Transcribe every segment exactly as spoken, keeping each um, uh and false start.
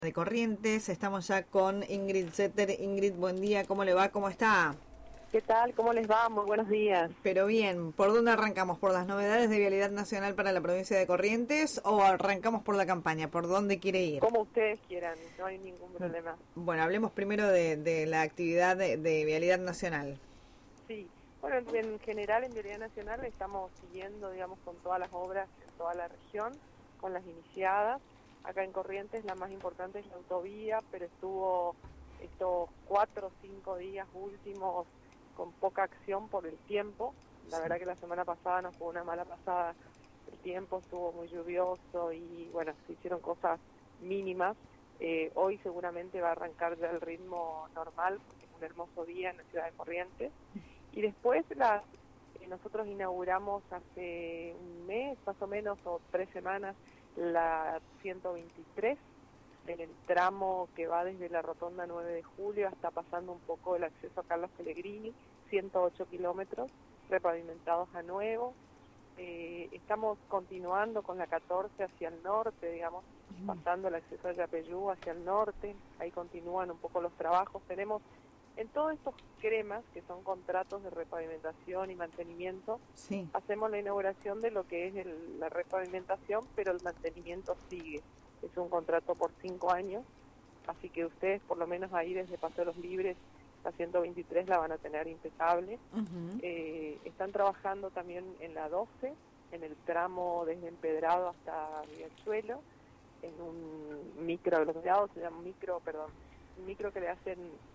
De Corrientes, estamos ya con Ingrid Zetter. Ingrid, buen día, ¿cómo le va? ¿Cómo está? ¿Qué tal? ¿Cómo les va? Muy buenos días. Pero bien, ¿por dónde arrancamos? ¿Por las novedades de Vialidad Nacional para la provincia de Corrientes o arrancamos por la campaña? ¿Por dónde quiere ir? Como ustedes quieran, no hay ningún problema. Bueno, hablemos primero de, de la actividad de, de Vialidad Nacional. Sí, bueno, en, en general en Vialidad Nacional estamos siguiendo, digamos, con todas las obras en toda la región, con las iniciadas. Acá en Corrientes la más importante es la autovía, pero estuvo estos cuatro o cinco días últimos con poca acción por el tiempo. La Sí. verdad que la semana pasada nos fue una mala pasada, el tiempo estuvo muy lluvioso y bueno, se hicieron cosas mínimas. Eh, hoy seguramente va a arrancar ya el ritmo normal, porque es un hermoso día en la ciudad de Corrientes. Y después la, eh, nosotros inauguramos hace un mes, más o menos, o tres semanas, la ciento veintitrés, en el tramo que va desde la rotonda nueve de julio hasta pasando un poco el acceso a Carlos Pellegrini, ciento ocho kilómetros, repavimentados a nuevo. Eh, estamos continuando con la catorce hacia el norte, digamos, pasando el acceso a Yapeyú hacia el norte, ahí continúan un poco los trabajos. Tenemos en todos estos cremas, que son contratos de repavimentación y mantenimiento, Sí. hacemos la inauguración de lo que es el, la repavimentación, pero el mantenimiento sigue. Es un contrato por cinco años, así que ustedes por lo menos ahí desde Paseo Los Libres, la ciento veintitrés la van a tener impecable. Uh-huh. Eh, están trabajando también en la doce, en el tramo desde Empedrado hasta Riachuelo, en un micro aglomerado, se llama micro, perdón, un micro que le hacen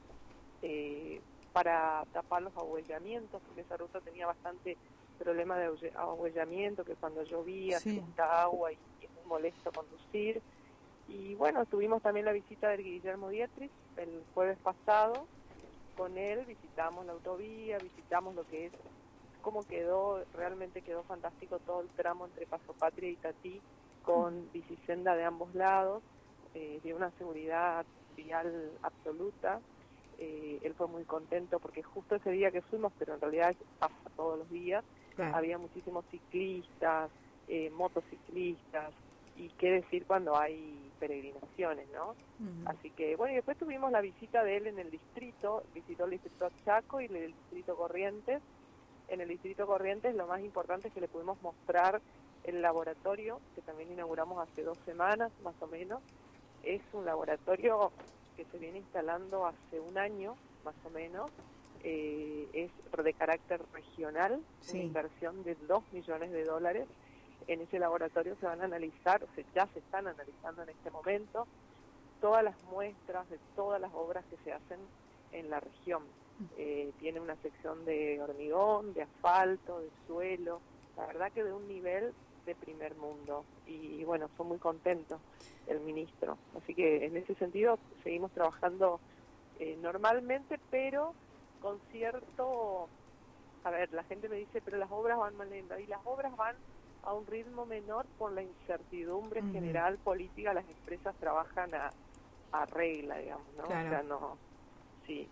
eh, para tapar los ahuellamientos, porque esa ruta tenía bastante problema de ahuellamiento, que cuando llovía Sí. se junta agua y, y es muy molesto conducir. Y bueno, tuvimos también la visita del Guillermo Dietrich el jueves pasado. Con él visitamos la autovía, visitamos lo que es, cómo quedó, realmente quedó fantástico todo el tramo entre Paso Patria y Tatí, con bicisenda de ambos lados, eh, de una seguridad vial absoluta. Eh, él fue muy contento porque justo ese día que fuimos, pero en realidad pasa todos los días, Claro. había muchísimos ciclistas, eh, motociclistas, y qué decir cuando hay peregrinaciones, ¿no? Uh-huh. Así que, bueno, y después tuvimos la visita de él en el distrito, visitó el distrito Chaco y el distrito Corrientes. En el distrito Corrientes lo más importante es que le pudimos mostrar el laboratorio, que también inauguramos hace dos semanas, más o menos. Es un laboratorio que se viene instalando hace un año, más o menos. Eh, es de carácter regional, Sí. una inversión de dos millones de dólares. En ese laboratorio se van a analizar, o sea, ya se están analizando en este momento, todas las muestras de todas las obras que se hacen en la región. Eh, tiene una sección de hormigón, de asfalto, de suelo, la verdad que de un nivel de primer mundo. Y bueno, fue muy contento el ministro. Así que en ese sentido seguimos trabajando eh, normalmente, pero con cierto... A ver, la gente me dice, pero las obras van más lentas, y las obras van a un ritmo menor por la incertidumbre Uh-huh. general política. Las empresas trabajan a, a regla, digamos, ¿no? Claro. O sea, no, sí.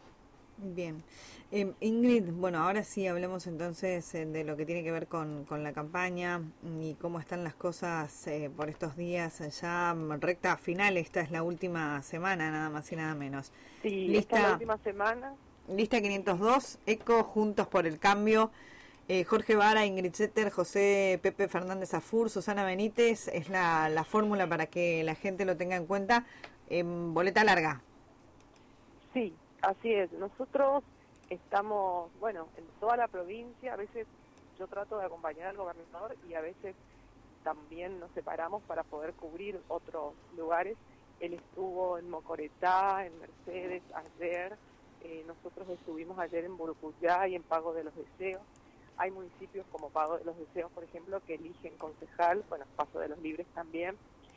Bien. Eh, Ingrid, bueno, ahora sí hablemos entonces eh, de lo que tiene que ver con, con la campaña y cómo están las cosas eh, por estos días, ya recta final. Esta es la última semana, nada más y nada menos. Sí, Lista, esta es la última semana. Lista quinientos dos, ECO, Juntos por el Cambio, eh, Jorge Vara, Ingrid Zetter, José Pepe Fernández Afur, Susana Benítez, es la, la fórmula para que la gente lo tenga en cuenta. Eh, boleta larga. Sí, así es. Nosotros estamos, bueno, en toda la provincia. A veces yo trato de acompañar al gobernador y a veces también nos separamos para poder cubrir otros lugares. Él estuvo en Mocoretá, en Mercedes, ayer. Eh, nosotros estuvimos ayer en Burucuyá y en Pago de los Deseos. Hay municipios como Pago de los Deseos, por ejemplo, que eligen concejal, bueno, Paso de los Libres también.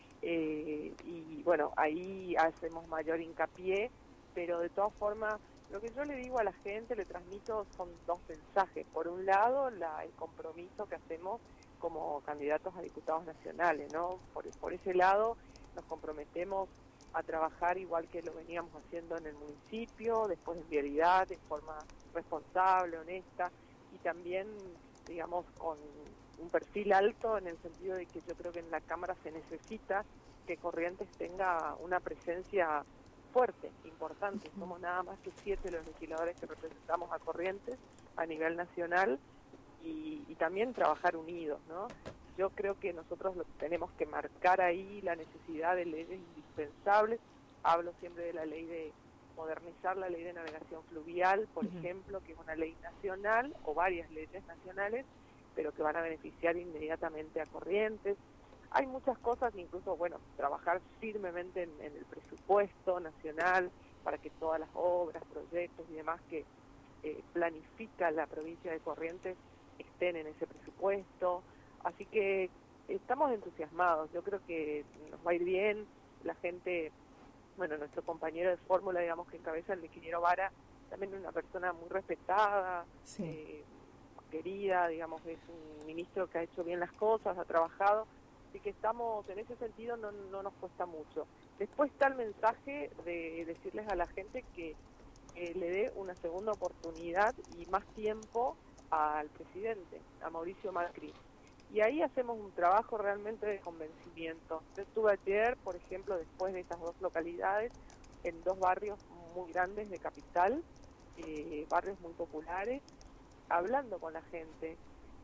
Eh, y bueno, ahí hacemos mayor hincapié, pero de todas formas, lo que yo le digo a la gente, le transmito, son dos mensajes. Por un lado, la, el compromiso que hacemos como candidatos a diputados nacionales, ¿no? Por, por ese lado, nos comprometemos a trabajar igual que lo veníamos haciendo en el municipio, después en vialidad, de forma responsable, honesta, y también, digamos, con un perfil alto, en el sentido de que yo creo que en la Cámara se necesita que Corrientes tenga una presencia fuerte, importante. Somos nada más que siete los legisladores que representamos a Corrientes a nivel nacional y, y también trabajar unidos, ¿no? Yo creo que nosotros lo, tenemos que marcar ahí la necesidad de leyes indispensables. Hablo siempre de la ley de modernizar la ley de navegación fluvial, por uh-huh. ejemplo, que es una ley nacional o varias leyes nacionales, pero que van a beneficiar inmediatamente a Corrientes. Hay muchas cosas, incluso, bueno, trabajar firmemente en, en el presupuesto nacional para que todas las obras, proyectos y demás que eh, planifica la provincia de Corrientes estén en ese presupuesto. Así que estamos entusiasmados, yo creo que nos va a ir bien, la gente, bueno, nuestro compañero de fórmula, digamos, que encabeza el ingeniero Vara, también es una persona muy respetada, sí. eh, querida, digamos, es un ministro que ha hecho bien las cosas, ha trabajado, así que estamos, en ese sentido no, no nos cuesta mucho. Después está el mensaje de decirles a la gente que eh, le dé una segunda oportunidad y más tiempo al presidente, a Mauricio Macri. Y ahí hacemos un trabajo realmente de convencimiento. Yo estuve ayer, por ejemplo, después de estas dos localidades, en dos barrios muy grandes de Capital, eh, barrios muy populares, hablando con la gente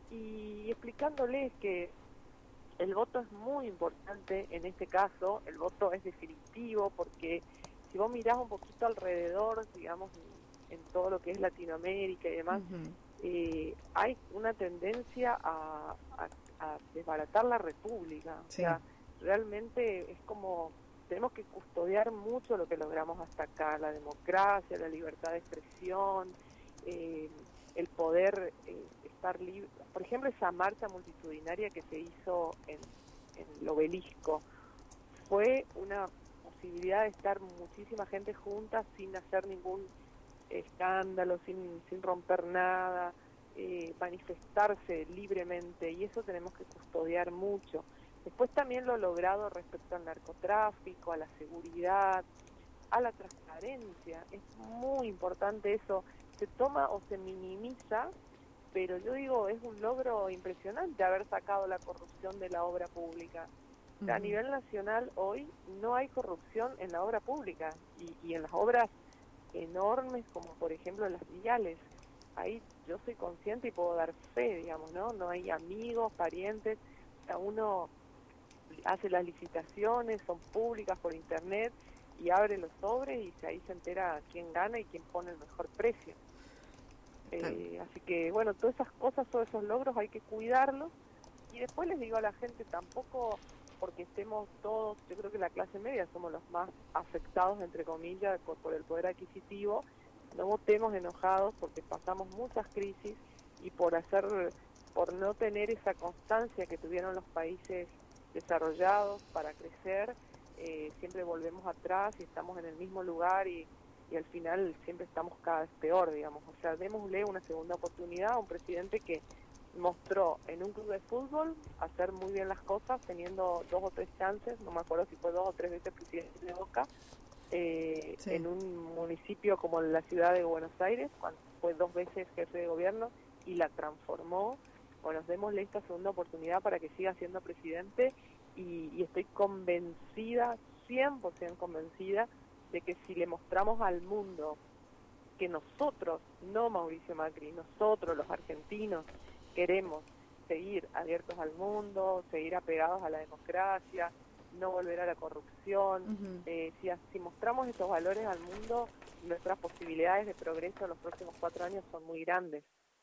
y explicándoles que el voto es muy importante en este caso, el voto es definitivo porque si vos mirás un poquito alrededor, digamos, en, en todo lo que es Latinoamérica y demás, uh-huh. Eh, hay una tendencia a, a, a desbaratar la república. Sí. O sea, realmente es como, tenemos que custodiar mucho lo que logramos hasta acá, la democracia, la libertad de expresión, eh, el poder eh, estar libre. Por ejemplo, esa marcha multitudinaria que se hizo en, en el Obelisco, fue una posibilidad de estar muchísima gente junta sin hacer ningún escándalo, sin, sin romper nada, eh, manifestarse libremente, y eso tenemos que custodiar mucho. Después también lo logrado respecto al narcotráfico, a la seguridad, a la transparencia, es muy importante eso, se toma o se minimiza, pero yo digo, es un logro impresionante haber sacado la corrupción de la obra pública. O sea, uh-huh. A nivel nacional hoy no hay corrupción en la obra pública, y, y en las obras enormes como por ejemplo las viales, ahí yo soy consciente y puedo dar fe, digamos, ¿no? No hay amigos, parientes, o sea, uno hace las licitaciones, son públicas por internet y abre los sobres y ahí se entera quién gana y quién pone el mejor precio. Eh, así que bueno, todas esas cosas, todos esos logros hay que cuidarlos y después les digo a la gente, tampoco porque estemos todos, yo creo que la clase media somos los más afectados, entre comillas, por, por el poder adquisitivo, no votemos enojados porque pasamos muchas crisis y por hacer, por no tener esa constancia que tuvieron los países desarrollados para crecer, eh, siempre volvemos atrás y estamos en el mismo lugar y, y al final siempre estamos cada vez peor, digamos. O sea, démosle una segunda oportunidad a un presidente que mostró en un club de fútbol hacer muy bien las cosas, teniendo dos o tres chances, no me acuerdo si fue dos o tres veces presidente de Boca, eh, sí. En un municipio como la ciudad de Buenos Aires, cuando fue dos veces jefe de gobierno y la transformó. Bueno, démosle esta segunda oportunidad para que siga siendo presidente y, y estoy convencida, cien por ciento convencida, de que si le mostramos al mundo que nosotros, no Mauricio Macri, nosotros los argentinos, queremos seguir abiertos al mundo, seguir apegados a la democracia, no volver a la corrupción. Uh-huh. eh, si, si mostramos estos valores al mundo, nuestras posibilidades de progreso en los próximos cuatro años son muy grandes.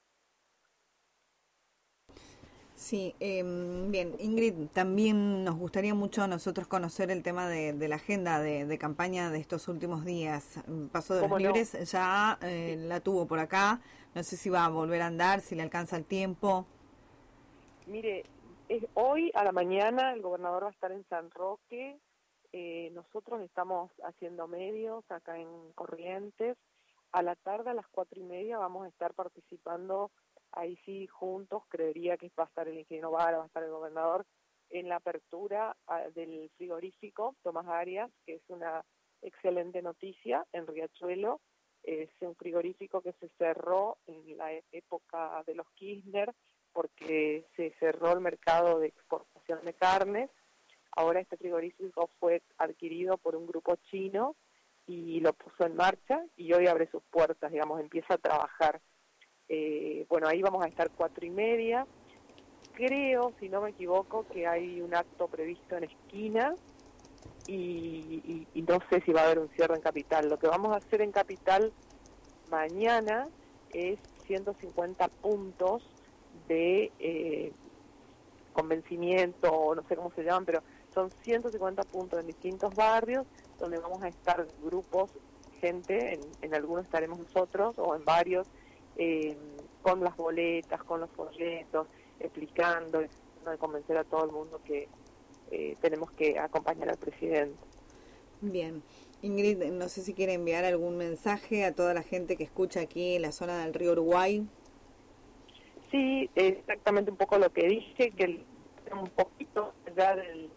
Sí, eh, bien, Ingrid, también nos gustaría mucho a nosotros conocer el tema de, de la agenda de, de campaña de estos últimos días. Paso de los Libres no? ya eh, sí. la tuvo por acá, no sé si va a volver a andar, si le alcanza el tiempo. Mire, es, hoy a la mañana el gobernador va a estar en San Roque, eh, nosotros estamos haciendo medios acá en Corrientes, a la tarde a las cuatro y media vamos a estar participando ahí sí juntos, creería que va a estar el ingeniero Vara, va a estar el gobernador, en la apertura uh, del frigorífico Tomás Arias, que es una excelente noticia en Riachuelo. Es un frigorífico que se cerró en la época de los Kirchner porque se cerró el mercado de exportación de carnes. Ahora este frigorífico fue adquirido por un grupo chino y lo puso en marcha y hoy abre sus puertas, digamos, empieza a trabajar. Eh, bueno, ahí vamos a estar cuatro y media. Creo, si no me equivoco, que hay un acto previsto en esquina y, y, y no sé si va a haber un cierre en Capital. Lo que vamos a hacer en Capital mañana es ciento cincuenta puntos de eh, convencimiento, no sé cómo se llaman, pero son ciento cincuenta puntos en distintos barrios donde vamos a estar grupos, gente, en, en algunos estaremos nosotros o en varios, eh, con las boletas, con los folletos, explicando, tratando de convencer a todo el mundo que eh, tenemos que acompañar al presidente. Bien. Ingrid, no sé si quiere enviar algún mensaje a toda la gente que escucha aquí en la zona del río Uruguay. Sí, exactamente un poco lo que dije, que el, un poquito allá del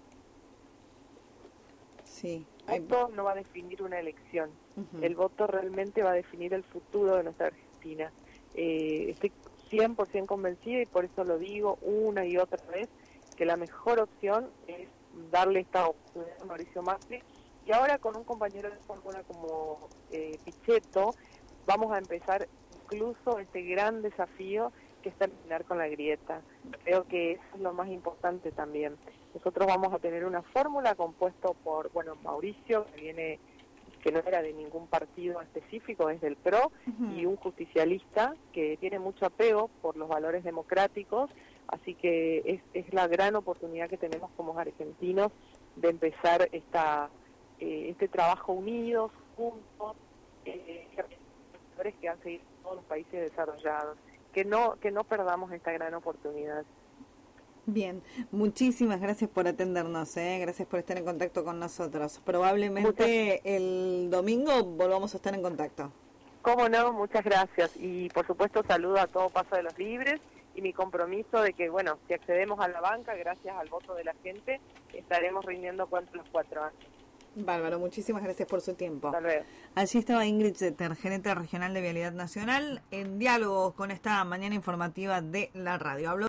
sí, el voto no va a definir una elección. Uh-huh. El voto realmente va a definir el futuro de nuestra Argentina. Eh, estoy cien por ciento convencida y por eso lo digo una y otra vez, que la mejor opción es darle esta oportunidad a Mauricio Macri. Y ahora con un compañero de fórmula como eh, Pichetto, vamos a empezar incluso este gran desafío que es terminar con la grieta. Creo que eso es lo más importante también. Nosotros vamos a tener una fórmula compuesta por, bueno, Mauricio, que viene, que no era de ningún partido específico, es del P R O, uh-huh. y un justicialista que tiene mucho apego por los valores democráticos, así que es, es la gran oportunidad que tenemos como argentinos de empezar esta eh, este trabajo unidos, juntos, eh, que han seguido todos los países desarrollados. Que no que no perdamos esta gran oportunidad. Bien, muchísimas gracias por atendernos, ¿eh? Gracias por estar en contacto con nosotros. Probablemente muchas... el domingo volvamos a estar en contacto. Cómo no, muchas gracias. Y por supuesto saludo a todo Paso de los Libres y mi compromiso de que, bueno, si accedemos a la banca, gracias al voto de la gente, estaremos rindiendo cuentas los cuatro años. Bárbaro, muchísimas gracias por su tiempo. Hasta luego. Allí estaba Ingrid Zetter, gerente regional de Vialidad Nacional, en diálogo con esta mañana informativa de la radio. Habló